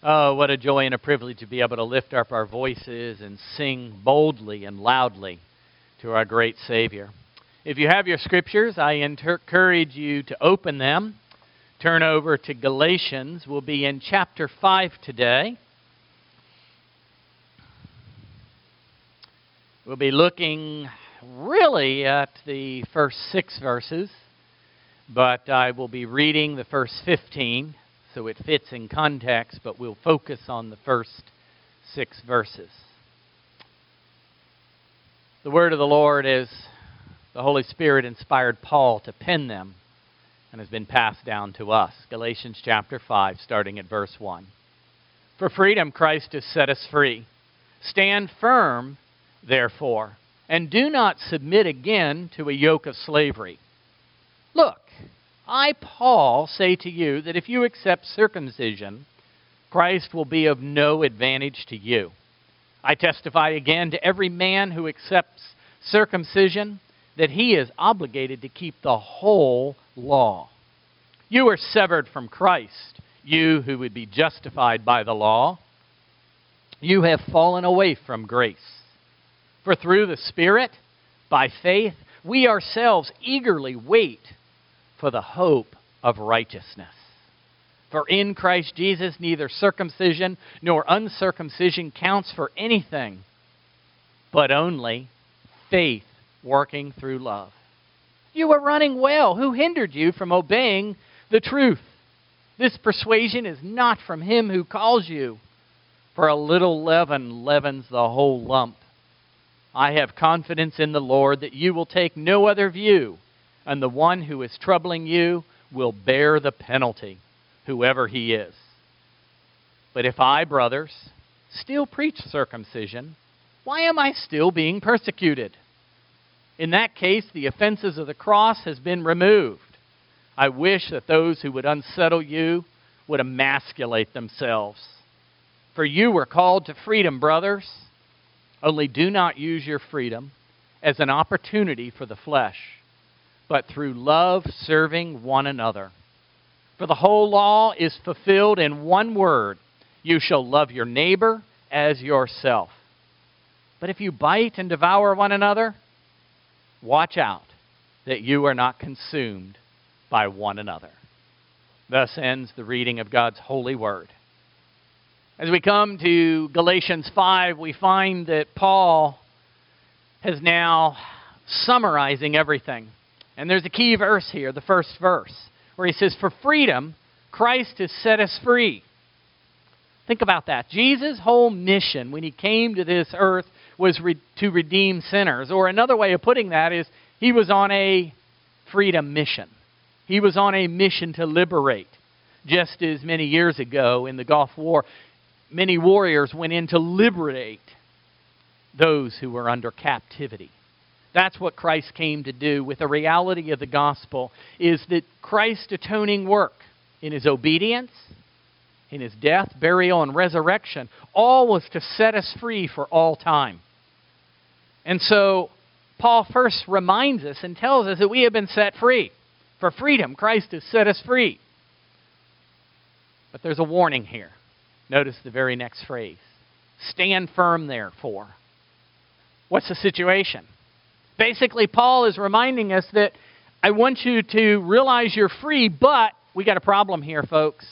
Oh, what a joy and a privilege to be able to lift up our voices and sing boldly and loudly to our great Savior. If you have your scriptures, I encourage you to open them. Turn over to Galatians. We'll be in chapter 5 today. We'll be looking really at the first 6 verses, but I will be reading the first 15. So it fits in context, but we'll focus on the first 6 verses. The word of the Lord is the Holy Spirit inspired Paul to pen them and has been passed down to us. Galatians chapter 5, starting at verse 1. For freedom Christ has set us free. Stand firm, therefore, and do not submit again to a yoke of slavery. Look, I, Paul, say to you that if you accept circumcision, Christ will be of no advantage to you. I testify again to every man who accepts circumcision that he is obligated to keep the whole law. You are severed from Christ, you who would be justified by the law. You have fallen away from grace. For through the Spirit, by faith, we ourselves eagerly wait for the hope of righteousness. For in Christ Jesus neither circumcision nor uncircumcision counts for anything, but only faith working through love. You were running well. Who hindered you from obeying the truth? This persuasion is not from him who calls you. For a little leaven leavens the whole lump. I have confidence in the Lord that you will take no other view, and the one who is troubling you will bear the penalty, whoever he is. But if I, brothers, still preach circumcision, why am I still being persecuted? In that case, the offenses of the cross has been removed. I wish that those who would unsettle you would emasculate themselves. For you were called to freedom, brothers. Only do not use your freedom as an opportunity for the flesh, but through love serving one another. For the whole law is fulfilled in one word: you shall love your neighbor as yourself. But if you bite and devour one another, watch out that you are not consumed by one another. Thus ends the reading of God's holy word. As we come to Galatians 5, we find that Paul is now summarizing everything. And there's a key verse here, the first verse, where he says, for freedom, Christ has set us free. Think about that. Jesus' whole mission when he came to this earth was to redeem sinners. Or another way of putting that is he was on a freedom mission. He was on a mission to liberate. Just as many years ago in the Gulf War, many warriors went in to liberate those who were under captivity. That's what Christ came to do. With the reality of the gospel is that Christ's atoning work in his obedience, in his death, burial, and resurrection, all was to set us free for all time. And so Paul first reminds us and tells us that we have been set free. For freedom, Christ has set us free. But there's a warning here. Notice the very next phrase. Stand firm, therefore. What's the situation? Basically, Paul is reminding us that I want you to realize you're free, but we got a problem here, folks.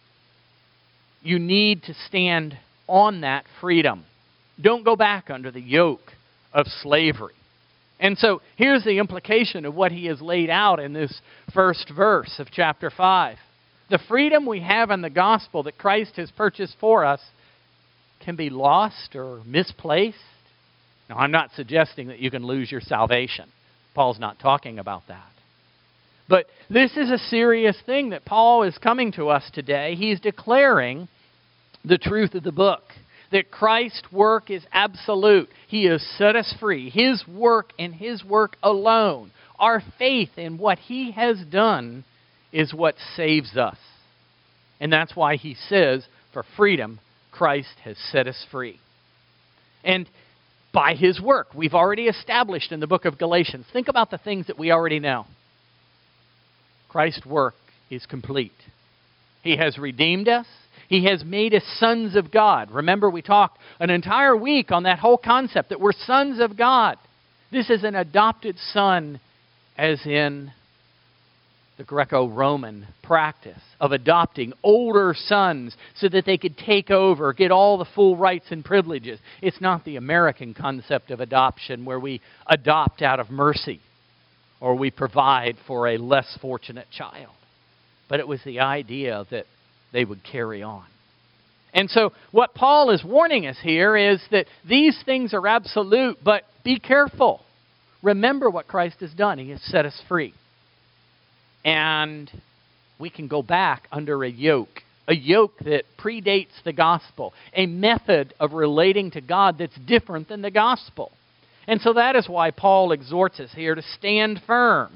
You need to stand on that freedom. Don't go back under the yoke of slavery. And so here's the implication of what he has laid out in this first verse of chapter 5. The freedom we have in the gospel that Christ has purchased for us can be lost or misplaced. Now, I'm not suggesting that you can lose your salvation. Paul's not talking about that. But this is a serious thing that Paul is coming to us today. He's declaring the truth of the book, that Christ's work is absolute. He has set us free. His work and his work alone, our faith in what he has done, is what saves us. And that's why he says, for freedom, Christ has set us free. And by his work, we've already established in the book of Galatians. Think about the things that we already know. Christ's work is complete. He has redeemed us. He has made us sons of God. Remember, we talked an entire week on that whole concept that we're sons of God. This is an adopted son, as in the Greco-Roman practice of adopting older sons so that they could take over, get all the full rights and privileges. It's not the American concept of adoption where we adopt out of mercy or we provide for a less fortunate child. But it was the idea that they would carry on. And so what Paul is warning us here is that these things are absolute, but be careful. Remember what Christ has done. He has set us free. And we can go back under a yoke that predates the gospel, a method of relating to God that's different than the gospel. And so that is why Paul exhorts us here to stand firm.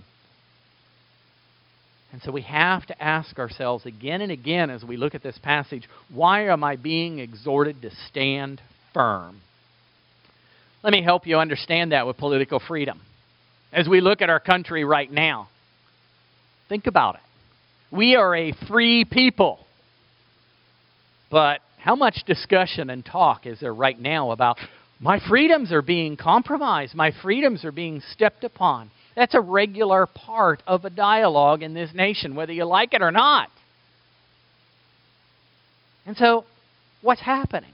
And so we have to ask ourselves again and again as we look at this passage, why am I being exhorted to stand firm? Let me help you understand that with political freedom. As we look at our country right now, think about it. We are a free people. But how much discussion and talk is there right now about my freedoms are being compromised, my freedoms are being stepped upon? That's a regular part of a dialogue in this nation, whether you like it or not. And so, what's happening?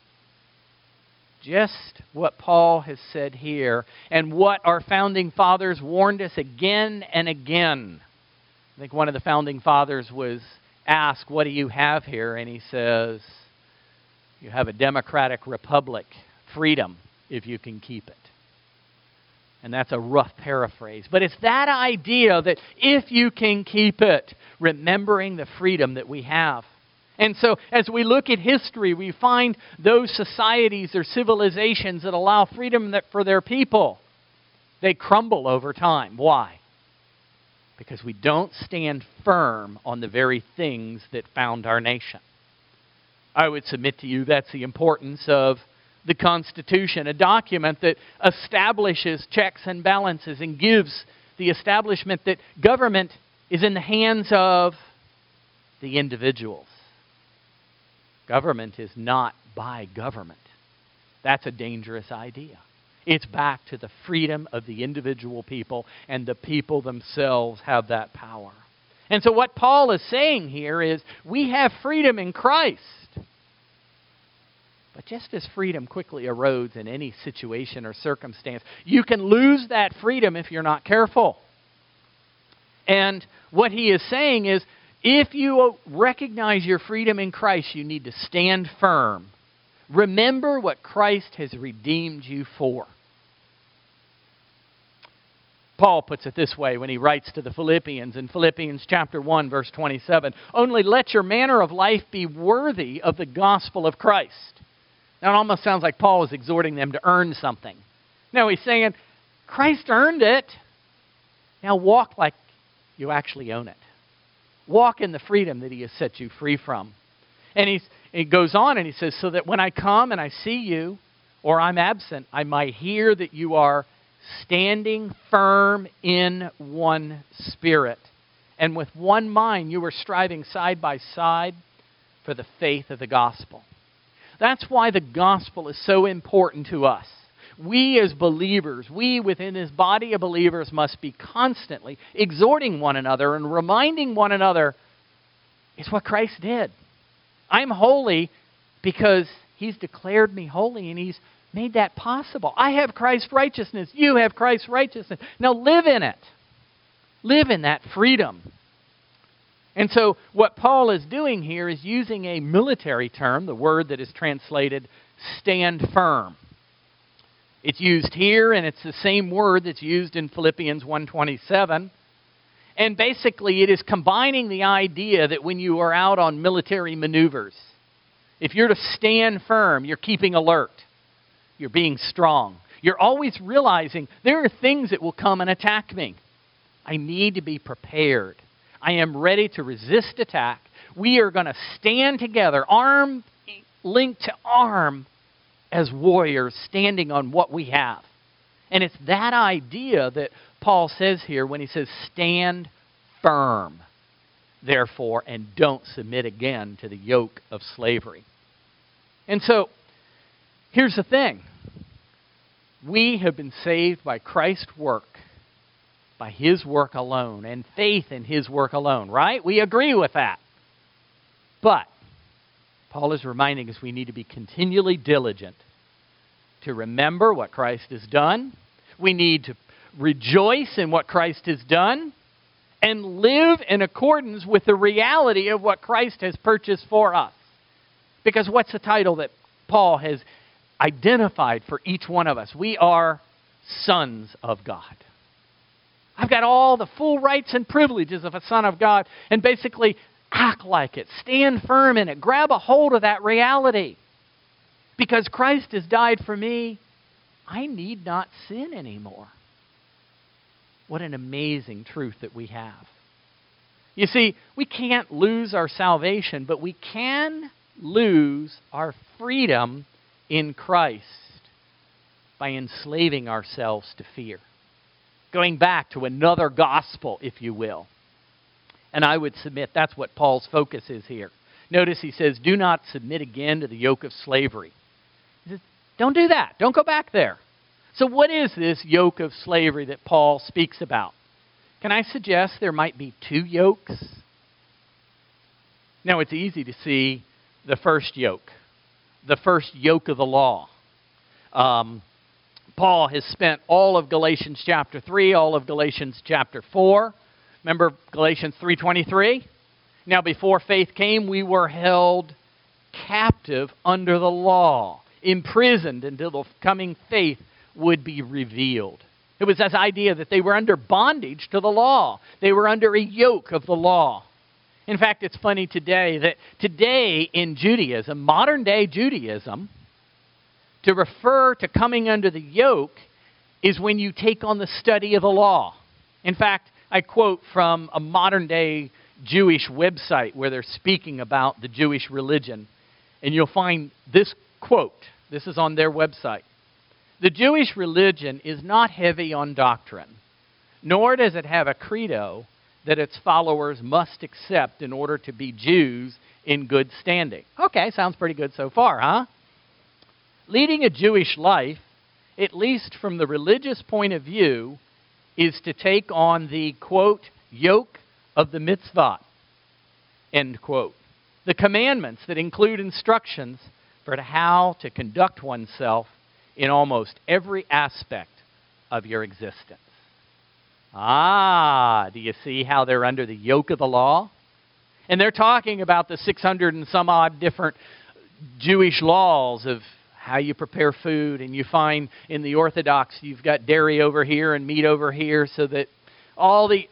Just what Paul has said here, and what our founding fathers warned us again and again. I think one of the founding fathers was asked, what do you have here? And he says, you have a democratic republic, freedom, if you can keep it. And that's a rough paraphrase. But it's that idea that if you can keep it, remembering the freedom that we have. And so as we look at history, we find those societies or civilizations that allow freedom for their people, they crumble over time. Why? Because we don't stand firm on the very things that found our nation. I would submit to you that's the importance of the Constitution, a document that establishes checks and balances and gives the establishment that government is in the hands of the individuals. Government is not by government. That's a dangerous idea. It's back to the freedom of the individual people, and the people themselves have that power. And so what Paul is saying here is we have freedom in Christ. But just as freedom quickly erodes in any situation or circumstance, you can lose that freedom if you're not careful. And what he is saying is, if you recognize your freedom in Christ, you need to stand firm. Remember what Christ has redeemed you for. Paul puts it this way when he writes to the Philippians in Philippians chapter 1, verse 27. Only let your manner of life be worthy of the gospel of Christ. Now, it almost sounds like Paul is exhorting them to earn something. No, he's saying, Christ earned it. Now walk like you actually own it. Walk in the freedom that he has set you free from. And he goes on and he says, so that when I come and I see you, or I'm absent, I might hear that you are standing firm in one spirit. And with one mind you are striving side by side for the faith of the gospel. That's why the gospel is so important to us. We as believers, we within this body of believers must be constantly exhorting one another and reminding one another, it's what Christ did. I'm holy because he's declared me holy and he's made that possible. I have Christ's righteousness. You have Christ's righteousness. Now live in it. Live in that freedom. And so what Paul is doing here is using a military term, the word that is translated stand firm. It's used here, and it's the same word that's used in Philippians 1:27. And basically it is combining the idea that when you are out on military maneuvers, if you're to stand firm, you're keeping alert. You're being strong. You're always realizing there are things that will come and attack me. I need to be prepared. I am ready to resist attack. We are going to stand together, arm linked to arm, as warriors standing on what we have. And it's that idea that Paul says here when he says stand firm. therefore, and don't submit again to the yoke of slavery. And so, here's the thing. We have been saved by Christ's work, by His work alone, and faith in His work alone, right? We agree with that. But Paul is reminding us we need to be continually diligent to remember what Christ has done. We need to rejoice in what Christ has done and live in accordance with the reality of what Christ has purchased for us. Because what's the title that Paul has identified for each one of us? We are sons of God. I've got all the full rights and privileges of a son of God, and basically act like it. Stand firm in it. Grab a hold of that reality. Because Christ has died for me, I need not sin anymore. What an amazing truth that we have. You see, we can't lose our salvation, but we can lose our freedom in Christ by enslaving ourselves to fear. Going back to another gospel, if you will. And I would submit that's what Paul's focus is here. Notice he says, do not submit again to the yoke of slavery. He says, don't do that. Don't go back there. So what is this yoke of slavery that Paul speaks about? Can I suggest there might be two yokes? Now, it's easy to see the first yoke of the law. Paul has spent all of Galatians chapter 3, all of Galatians chapter 4. Remember Galatians 3:23? Now before faith came, we were held captive under the law, imprisoned until the coming faith would be revealed. It was this idea that they were under bondage to the law. They were under a yoke of the law. In fact, it's funny today in Judaism, modern day Judaism, to refer to coming under the yoke is when you take on the study of the law. In fact, I quote from a modern day Jewish website where they're speaking about the Jewish religion. And you'll find this quote. This is on their website. The Jewish religion is not heavy on doctrine, nor does it have a credo that its followers must accept in order to be Jews in good standing. Okay, sounds pretty good so far, huh? Leading a Jewish life, at least from the religious point of view, is to take on the, quote, yoke of the mitzvah, end quote. The commandments that include instructions for how to conduct oneself in almost every aspect of your existence. Do you see how they're under the yoke of the law? And they're talking about the 600 and some odd different Jewish laws of how you prepare food, and you find in the Orthodox you've got dairy over here and meat over here, so that all the...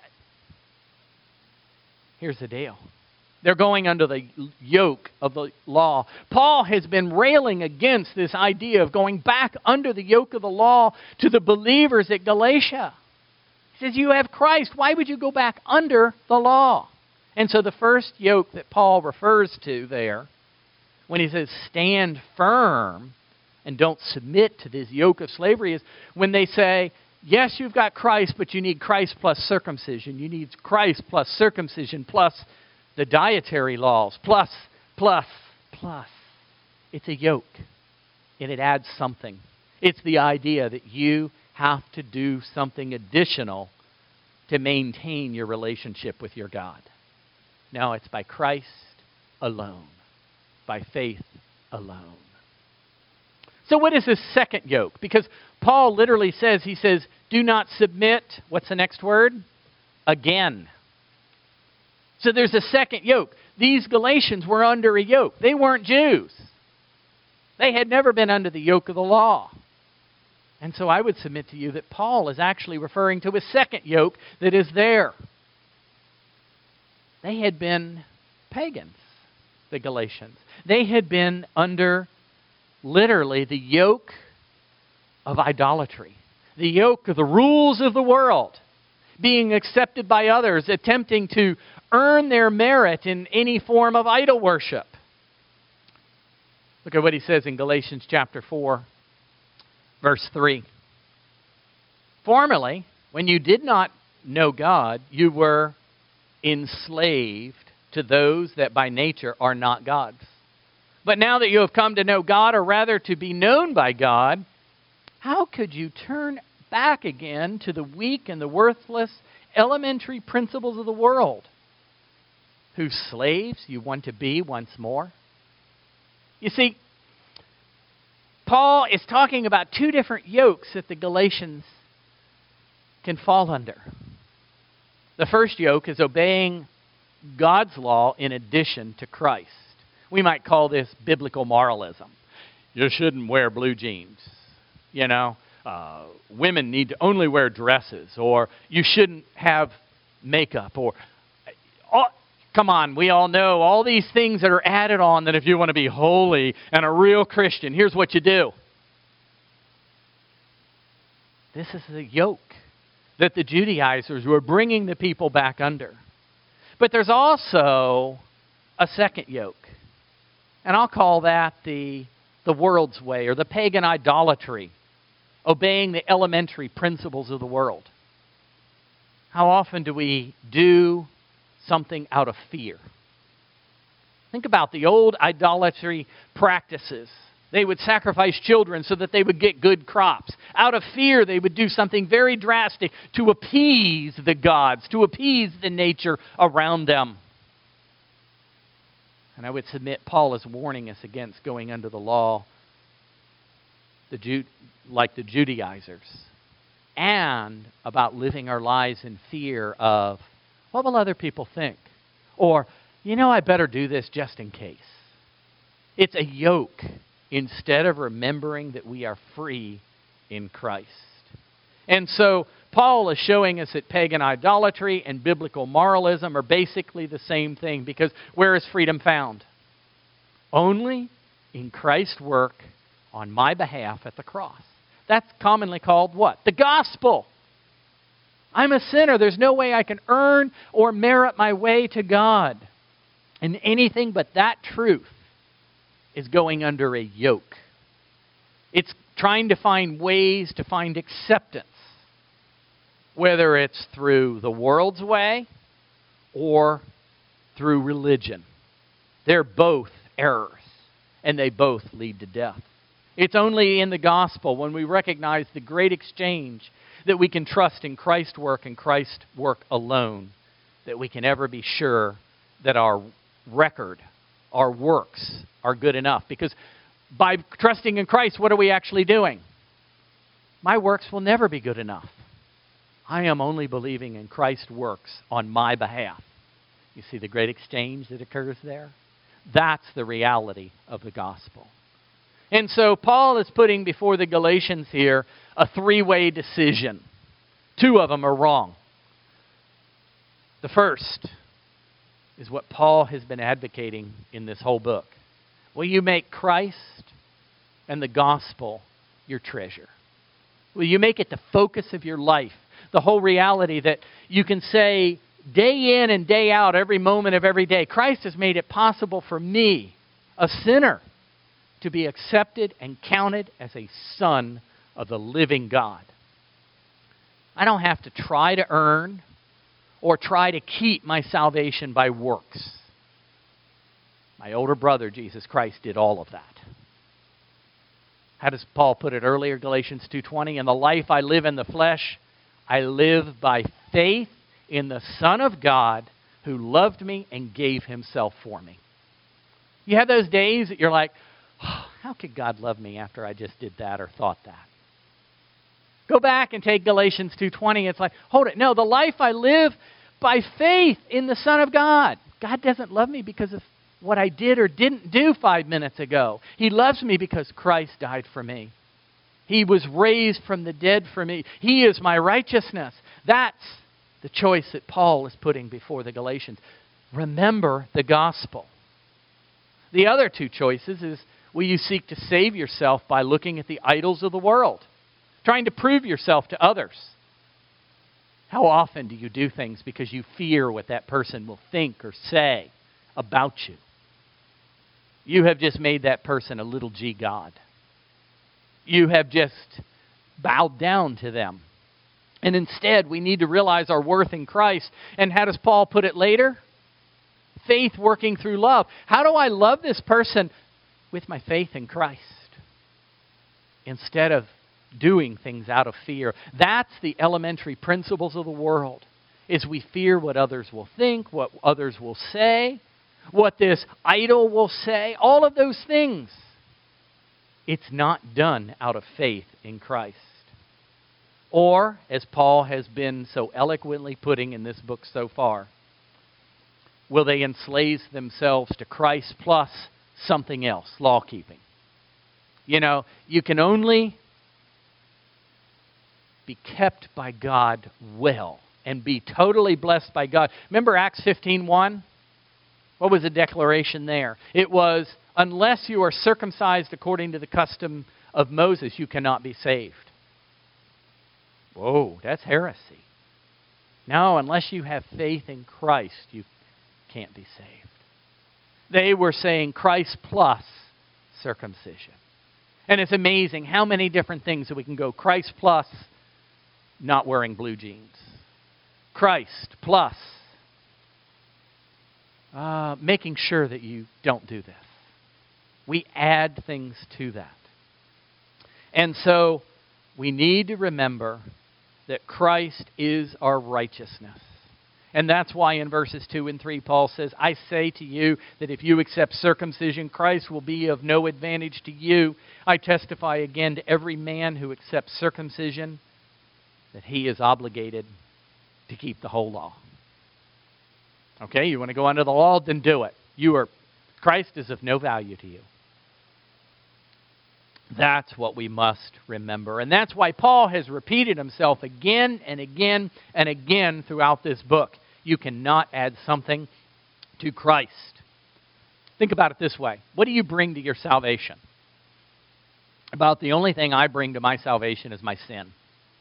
Here's the deal. They're going under the yoke of the law. Paul has been railing against this idea of going back under the yoke of the law to the believers at Galatia. He says, you have Christ. Why would you go back under the law? And so the first yoke that Paul refers to there, when he says stand firm and don't submit to this yoke of slavery, is when they say, yes, you've got Christ, but you need Christ plus circumcision. You need Christ plus circumcision plus the dietary laws, plus. It's a yoke, and it adds something. It's the idea that you have to do something additional to maintain your relationship with your God. No, it's by Christ alone, by faith alone. So what is this second yoke? Because Paul literally says, he says, do not submit, what's the next word? Again. So there's a second yoke. These Galatians were under a yoke. They weren't Jews. They had never been under the yoke of the law. And so I would submit to you that Paul is actually referring to a second yoke that is there. They had been pagans, the Galatians. They had been under literally the yoke of idolatry, the yoke of the rules of the world, being accepted by others, attempting to earn their merit in any form of idol worship. Look at what he says in Galatians chapter 4, verse 3. Formerly, when you did not know God, you were enslaved to those that by nature are not God's. But now that you have come to know God, or rather to be known by God, how could you turn back again to the weak and the worthless elementary principles of the world, whose slaves you want to be once more? You see, Paul is talking about two different yokes that the Galatians can fall under. The first yoke is obeying God's law in addition to Christ. We might call this biblical moralism. You shouldn't wear blue jeans. Women need to only wear dresses, or you shouldn't have makeup, or come on, we all know all these things that are added on that if you want to be holy and a real Christian, here's what you do. This is the yoke that the Judaizers were bringing the people back under. But there's also a second yoke, and I'll call that the world's way, or the pagan idolatry, obeying the elementary principles of the world. How often do we do something out of fear? Think about the old idolatry practices. They would sacrifice children so that they would get good crops. Out of fear, they would do something very drastic to appease the gods, to appease the nature around them. And I would submit Paul is warning us against going under the law like the Judaizers, and about living our lives in fear of, what will other people think? Or, I better do this just in case. It's a yoke instead of remembering that we are free in Christ. And so Paul is showing us that pagan idolatry and biblical moralism are basically the same thing, because where is freedom found? Only in Christ's work on my behalf at the cross. That's commonly called what? The gospel. I'm a sinner. There's no way I can earn or merit my way to God. And anything but that truth is going under a yoke. It's trying to find ways to find acceptance, whether it's through the world's way or through religion. They're both errors, and they both lead to death. It's only in the gospel, when we recognize the great exchange, that we can trust in Christ's work and Christ's work alone, that we can ever be sure that our record, our works, are good enough. Because by trusting in Christ, what are we actually doing? My works will never be good enough. I am only believing in Christ's works on my behalf. You see the great exchange that occurs there? That's the reality of the gospel. And so Paul is putting before the Galatians here a three-way decision. Two of them are wrong. The first is what Paul has been advocating in this whole book. Will you make Christ and the gospel your treasure? Will you make it the focus of your life? The whole reality that you can say day in and day out, every moment of every day, Christ has made it possible for me, a sinner, to be accepted and counted as a son of the living God. I don't have to try to earn or try to keep my salvation by works. My older brother, Jesus Christ, did all of that. How does Paul put it earlier? Galatians 2:20, "In the life I live in the flesh, I live by faith in the Son of God who loved me and gave himself for me." You have those days that you're like, how could God love me after I just did that or thought that? Go back and take Galatians 2:20. It's like, hold it. No, the life I live by faith in the Son of God. God doesn't love me because of what I did or didn't do 5 minutes ago. He loves me because Christ died for me. He was raised from the dead for me. He is my righteousness. That's the choice that Paul is putting before the Galatians. Remember the gospel. The other two choices is, will you seek to save yourself by looking at the idols of the world, trying to prove yourself to others? How often do you do things because you fear what that person will think or say about you? You have just made that person a little g God. You have just bowed down to them. And instead, we need to realize our worth in Christ. And how does Paul put it later? Faith working through love. How do I love this person? With my faith in Christ. Instead of doing things out of fear. That's the elementary principles of the world. Is we fear what others will think, what others will say, what this idol will say, all of those things. It's not done out of faith in Christ. Or, as Paul has been so eloquently putting in this book so far, will they enslave themselves to Christ plus something else, law keeping? You know, you can only be kept by God well and be totally blessed by God. Remember Acts 15:1? What was the declaration there? It was, unless you are circumcised according to the custom of Moses, you cannot be saved. Whoa, that's heresy. No, unless you have faith in Christ, you can't be saved. They were saying Christ plus circumcision. And it's amazing how many different things that we can go. Christ plus not wearing blue jeans. Christ plus making sure that you don't do this. We add things to that. And so we need to remember that Christ is our righteousness. And that's why in verses 2 and 3 Paul says, I say to you that if you accept circumcision, Christ will be of no advantage to you. I testify again to every man who accepts circumcision that he is obligated to keep the whole law. Okay, you want to go under the law? Then do it. Christ is of no value to you. That's what we must remember. And that's why Paul has repeated himself again and again and again throughout this book. You cannot add something to Christ. Think about it this way. What do you bring to your salvation? About the only thing I bring to my salvation is my sin.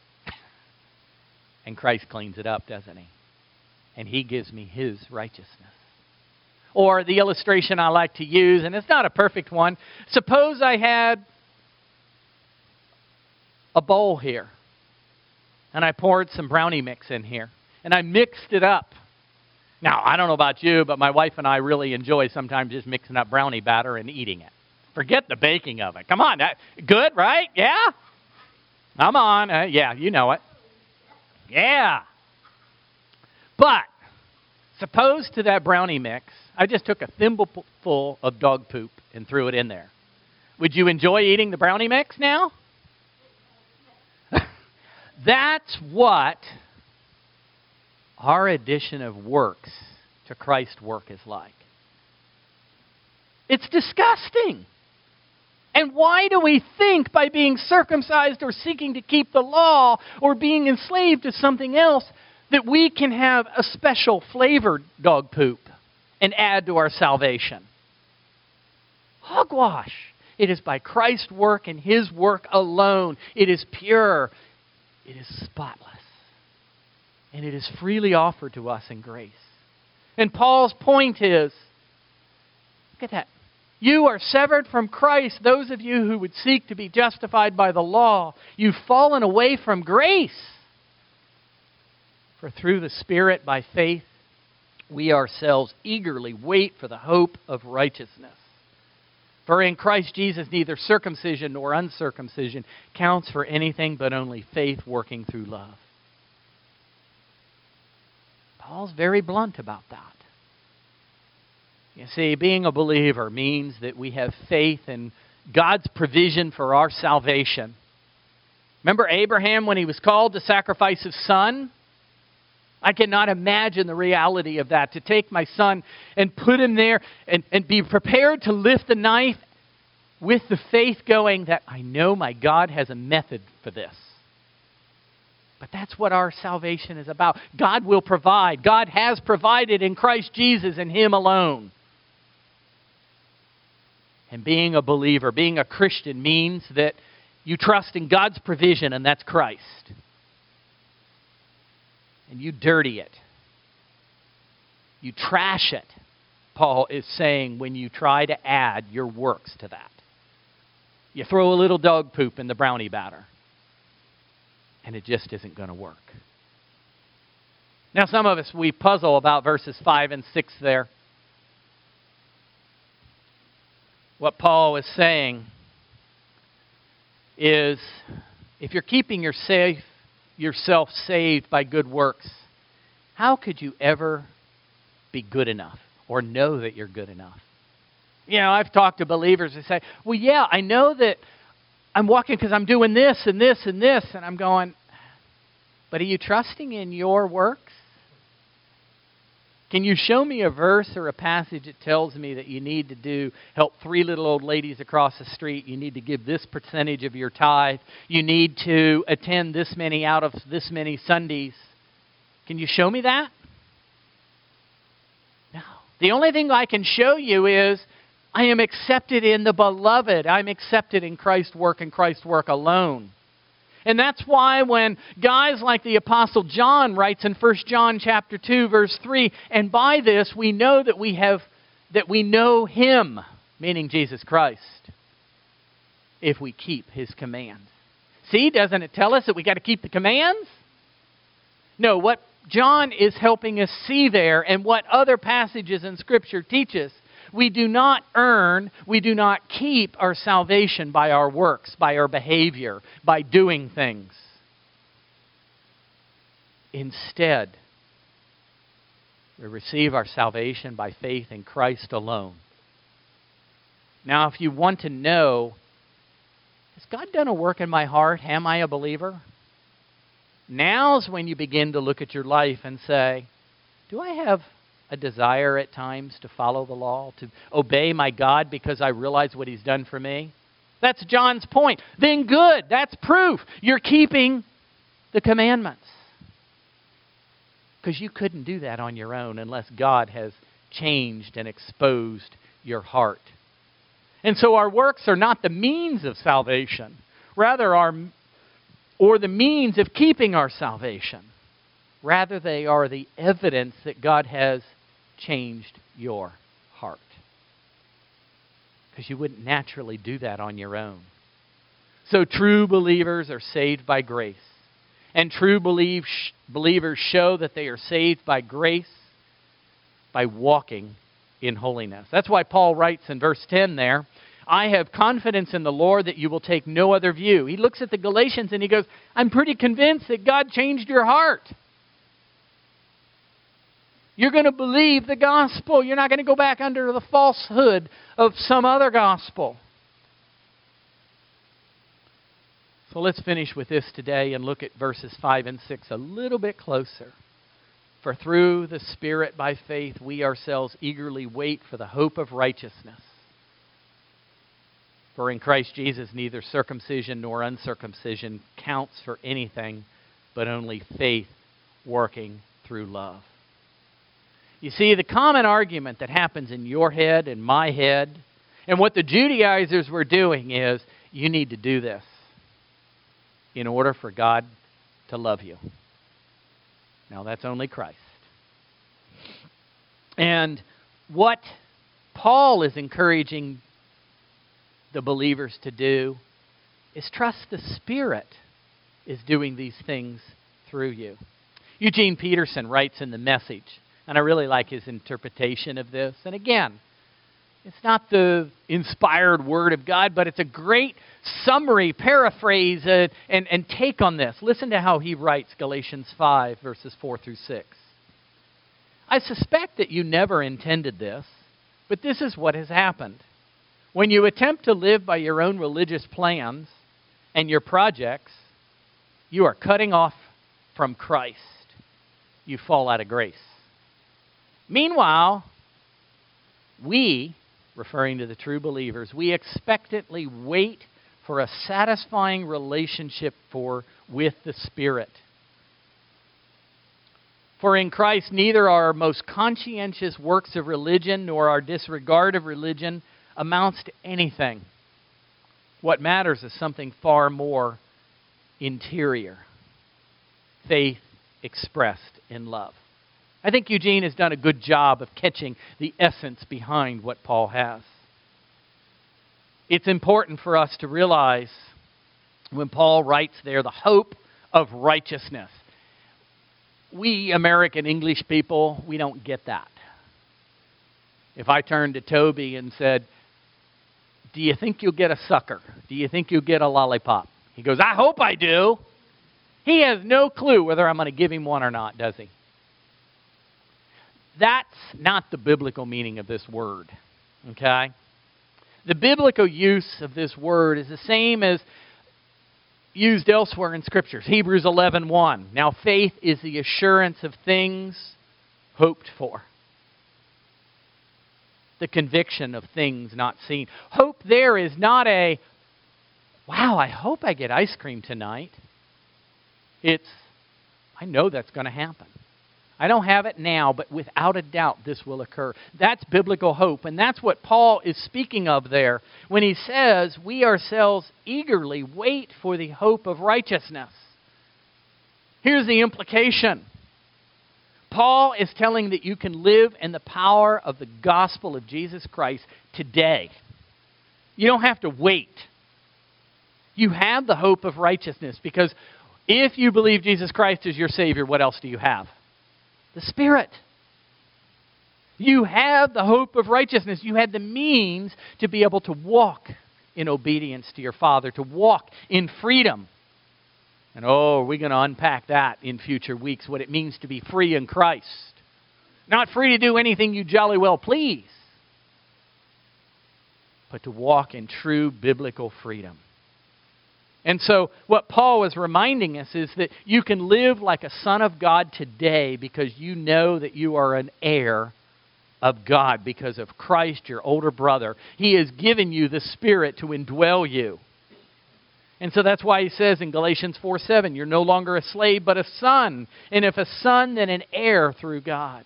And Christ cleans it up, doesn't he? And he gives me his righteousness. Or the illustration I like to use, and it's not a perfect one. Suppose I had a bowl here, and I poured some brownie mix in here, and I mixed it up. Now, I don't know about you, but my wife and I really enjoy sometimes just mixing up brownie batter and eating it. Forget the baking of it. Come on, good, right? Yeah? Come on. Yeah, you know it. Yeah. But suppose to that brownie mix, I just took a thimbleful of dog poop and threw it in there. Would you enjoy eating the brownie mix now? That's what our addition of works to Christ's work is like. It's disgusting. And why do we think by being circumcised or seeking to keep the law or being enslaved to something else that we can have a special flavored dog poop and add to our salvation? Hogwash. It is by Christ's work and his work alone. It is pure. It is spotless. And it is freely offered to us in grace. And Paul's point is, look at that. You are severed from Christ, those of you who would seek to be justified by the law. You've fallen away from grace. For through the Spirit, by faith, we ourselves eagerly wait for the hope of righteousness. For in Christ Jesus, neither circumcision nor uncircumcision counts for anything but only faith working through love. Paul's very blunt about that. You see, being a believer means that we have faith in God's provision for our salvation. Remember Abraham when he was called to sacrifice his son? I cannot imagine the reality of that, to take my son and put him there and be prepared to lift the knife with the faith going that I know my God has a method for this. But that's what our salvation is about. God will provide. God has provided in Christ Jesus and him alone. And being a believer, being a Christian means that you trust in God's provision, and that's Christ. And you dirty it. You trash it, Paul is saying, when you try to add your works to that. You throw a little dog poop in the brownie batter. and it just isn't going to work. Now, some of us, we puzzle about verses 5 and 6 there. What Paul is saying is, if you're keeping yourself saved by good works, how could you ever be good enough or know that you're good enough? You know, I've talked to believers who say, well, yeah, I know that I'm walking because I'm doing this and this and this. And I'm going, but are you trusting in your works? Can you show me a verse or a passage that tells me that you need to help 3 little old ladies across the street, you need to give this percentage of your tithe, you need to attend this many out of this many Sundays? Can you show me that? No. The only thing I can show you is I am accepted in the beloved. I'm accepted in Christ's work and Christ's work alone. And that's why when guys like the Apostle John writes in 1 John chapter 2, verse 3, and by this we know that we know Him, meaning Jesus Christ, if we keep His commands. See, doesn't it tell us that we got to keep the commands? No, what John is helping us see there, and what other passages in Scripture teach us, we do not earn, we do not keep our salvation by our works, by our behavior, by doing things. Instead, we receive our salvation by faith in Christ alone. Now, if you want to know, has God done a work in my heart? Am I a believer? Now's when you begin to look at your life and say, do I have a desire at times to follow the law, to obey my God because I realize what He's done for me? That's John's point. Then good. That's proof. You're keeping the commandments. Because you couldn't do that on your own unless God has changed and exposed your heart. And so our works are not the means of salvation, rather or the means of keeping our salvation. Rather, they are the evidence that God has changed your heart. Because you wouldn't naturally do that on your own. So true believers are saved by grace. And true believers show that they are saved by grace by walking in holiness. That's why Paul writes in verse 10 there, I have confidence in the Lord that you will take no other view. He looks at the Galatians and he goes, I'm pretty convinced that God changed your heart. You're going to believe the gospel. You're not going to go back under the falsehood of some other gospel. So let's finish with this today and look at verses 5 and 6 a little bit closer. For through the Spirit by faith we ourselves eagerly wait for the hope of righteousness. For in Christ Jesus neither circumcision nor uncircumcision counts for anything, but only faith working through love. You see, the common argument that happens in your head and my head, and what the Judaizers were doing is, you need to do this in order for God to love you. Now, that's only Christ. And what Paul is encouraging the believers to do is trust the Spirit is doing these things through you. Eugene Peterson writes in The Message, and I really like his interpretation of this. And again, it's not the inspired Word of God, but it's a great summary, paraphrase, and take on this. Listen to how he writes Galatians 5, verses 4 through 6. I suspect that you never intended this, but this is what has happened. When you attempt to live by your own religious plans and your projects, you are cutting off from Christ. You fall out of grace. Meanwhile, we, referring to the true believers, we expectantly wait for a satisfying relationship with the Spirit. For in Christ neither our most conscientious works of religion nor our disregard of religion amounts to anything. What matters is something far more interior. Faith expressed in love. I think Eugene has done a good job of catching the essence behind what Paul has. It's important for us to realize when Paul writes there, the hope of righteousness. We American English people, we don't get that. If I turned to Toby and said, do you think you'll get a sucker? Do you think you'll get a lollipop? He goes, I hope I do. He has no clue whether I'm going to give him one or not, does he? That's not the biblical meaning of this word, okay? The biblical use of this word is the same as used elsewhere in Scriptures. Hebrews 11:1. Now faith is the assurance of things hoped for. The conviction of things not seen. Hope there is not a, wow, I hope I get ice cream tonight. It's, I know that's going to happen. I don't have it now, but without a doubt this will occur. That's biblical hope, and that's what Paul is speaking of there when he says, we ourselves eagerly wait for the hope of righteousness. Here's the implication. Paul is telling that you can live in the power of the gospel of Jesus Christ today. You don't have to wait. You have the hope of righteousness because if you believe Jesus Christ is your Savior, what else do you have? The Spirit. You have the hope of righteousness. You have the means to be able to walk in obedience to your Father, to walk in freedom. And we're going to unpack that in future weeks, what it means to be free in Christ. Not free to do anything you jolly well please, but to walk in true biblical freedom. And so what Paul was reminding us is that you can live like a son of God today because you know that you are an heir of God because of Christ, your older brother. He has given you the Spirit to indwell you. And so that's why he says in Galatians 4:7, you're no longer a slave but a son. And if a son, then an heir through God.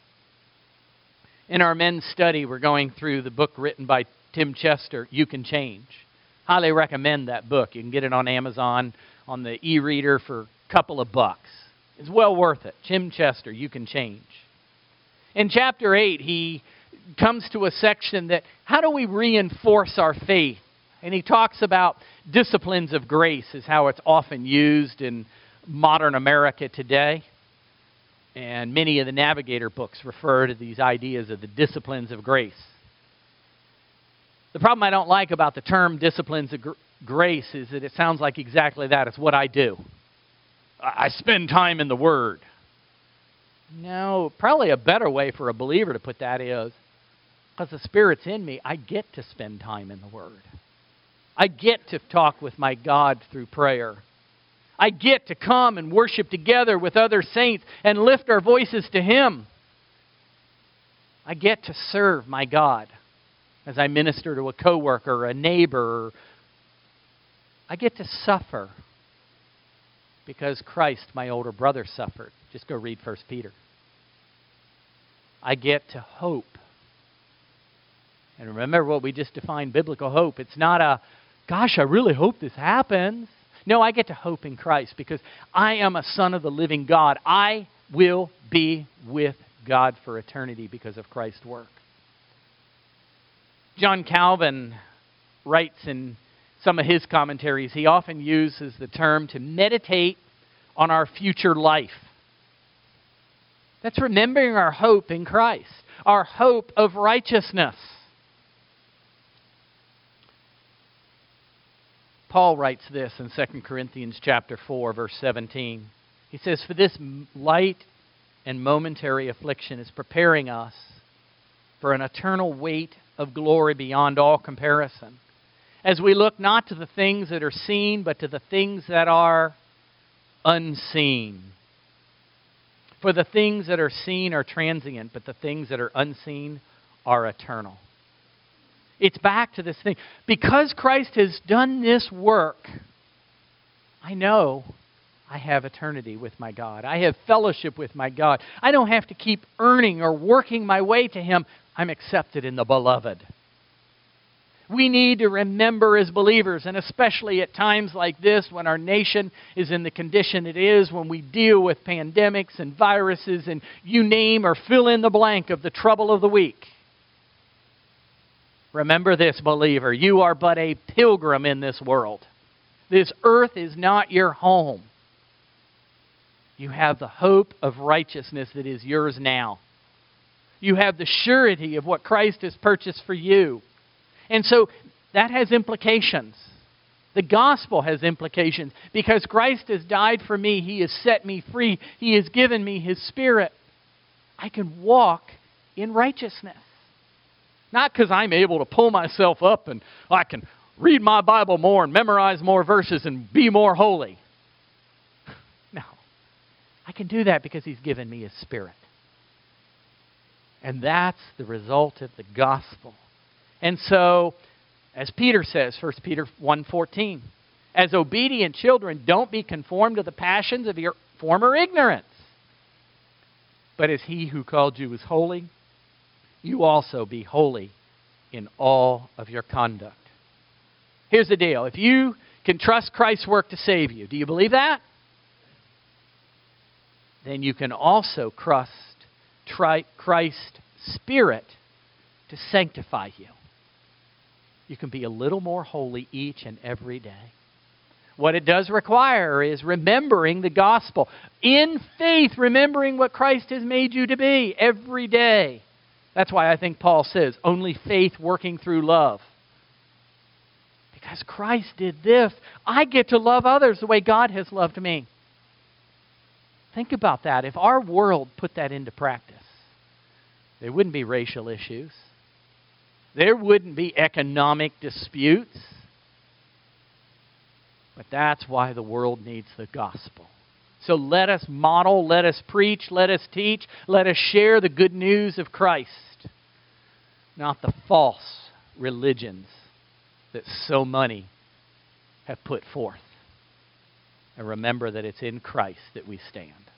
In our men's study, we're going through the book written by Tim Chester, You Can Change. Highly recommend that book. You can get it on Amazon, on the e-reader for a couple of bucks. It's well worth it. Tim Chester, You Can Change. In chapter 8, he comes to a section that, how do we reinforce our faith? And he talks about disciplines of grace is how it's often used in modern America today. And many of the Navigator books refer to these ideas of the disciplines of grace. The problem I don't like about the term disciplines of grace is that it sounds like exactly that. It's what I do. I spend time in the Word. No, probably a better way for a believer to put that is, because the Spirit's in me, I get to spend time in the Word. I get to talk with my God through prayer. I get to come and worship together with other saints and lift our voices to Him. I get to serve my God as I minister to a coworker or a neighbor. I get to suffer because Christ, my older brother, suffered. Just go read 1 Peter. I get to hope. And remember what we just defined biblical hope. It's not a, gosh, I really hope this happens. No, I get to hope in Christ because I am a son of the living God. I will be with God for eternity because of Christ's work. John Calvin writes in some of his commentaries, he often uses the term to meditate on our future life. That's remembering our hope in Christ, our hope of righteousness. Paul writes this in 2 Corinthians chapter 4, verse 17. He says, for this light and momentary affliction is preparing us for an eternal weight of glory beyond all comparison, as we look not to the things that are seen, but to the things that are unseen. For the things that are seen are transient, but the things that are unseen are eternal. It's back to this thing. Because Christ has done this work, I know I have eternity with my God. I have fellowship with my God. I don't have to keep earning or working my way to Him. I'm accepted in the Beloved. We need to remember as believers, and especially at times like this when our nation is in the condition it is, when we deal with pandemics and viruses and you name or fill in the blank of the trouble of the week. Remember this, believer, you are but a pilgrim in this world. This earth is not your home. You have the hope of righteousness that is yours now. You have the surety of what Christ has purchased for you. And so that has implications. The gospel has implications. Because Christ has died for me, He has set me free. He has given me His Spirit. I can walk in righteousness. Not because I'm able to pull myself up and I can read my Bible more and memorize more verses and be more holy. No. I can do that because He's given me His Spirit. And that's the result of the gospel. And so, as Peter says, 1 Peter 1:14, as obedient children, don't be conformed to the passions of your former ignorance. But as He who called you is holy, you also be holy in all of your conduct. Here's the deal. If you can trust Christ's work to save you, do you believe that? Then you can also trust Christ's Spirit to sanctify you. You can be a little more holy each and every day. What it does require is remembering the gospel. In faith, remembering what Christ has made you to be every day. That's why I think Paul says, only faith working through love. Because Christ did this, I get to love others the way God has loved me. Think about that. If our world put that into practice, there wouldn't be racial issues. There wouldn't be economic disputes. But that's why the world needs the gospel. So let us model, let us preach, let us teach, let us share the good news of Christ, not the false religions that so many have put forth. And remember that it's in Christ that we stand.